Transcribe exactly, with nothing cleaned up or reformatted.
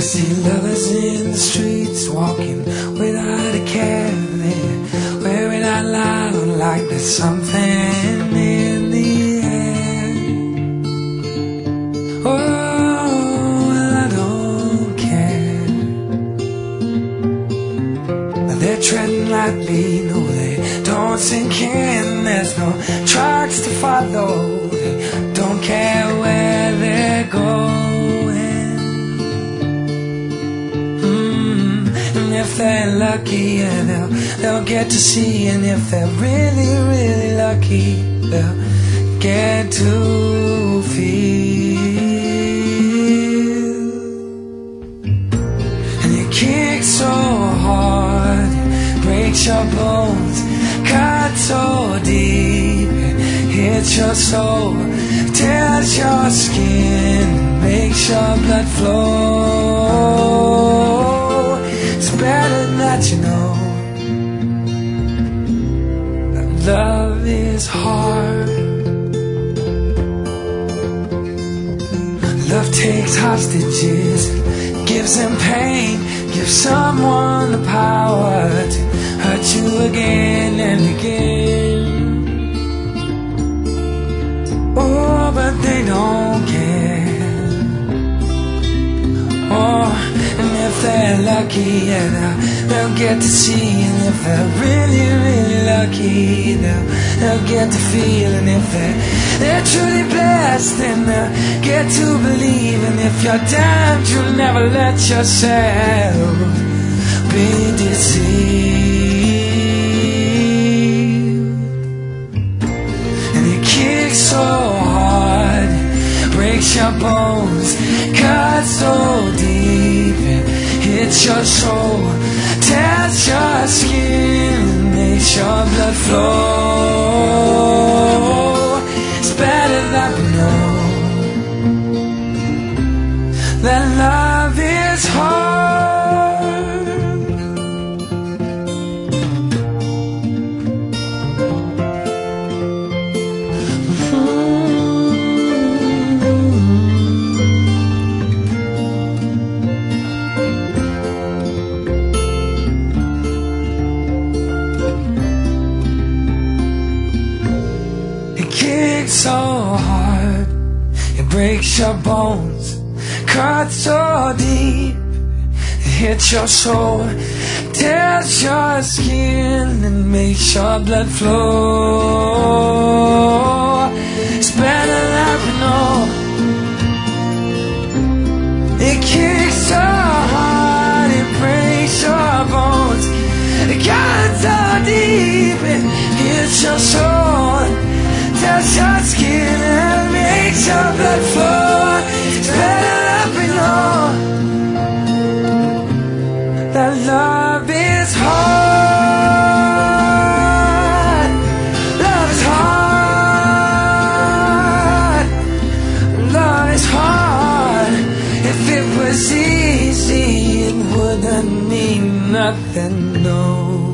see lovers in the streets, walking without a care. They're wearing out loud like there's something in the air. Oh, well, I don't care. They're treading lightly, no, they don't sink in. There's no tracks to follow. They don't care where they're going. If they're lucky, yeah, they'll, they'll get to see. And if they're really, really lucky, they'll get to feel. And you kick so hard, it breaks your bones, cut so deep, it hits your soul, tears your skin, makes your blood flow. It's better that you know that love is hard. Love takes hostages, gives them pain, gives someone the power to hurt you again and again. Oh, but they don't care. Oh, if they're lucky, yeah, they'll, they'll get to see. And if they're really, really lucky, they'll, they'll get to feel. And if they're, they're truly blessed, then they'll get to believe. And if you're damned, you'll never let yourself be deceived. And you kick so hard, breaks your bones, cuts so deep, it hits your soul, tears your skin, makes your blood flow. It's better that we know that love is hard. So hard, it breaks your bones, cuts so deep, it hits your soul, tears your skin, and makes your blood flow. It's better that we know. It kicks so hard, it breaks your bones, it cuts so deep, it hits your soul, tears your skin and makes your blood flow. It's better that we know that love is hard. Love is hard. Love is hard. If it was easy, it wouldn't mean nothing, no.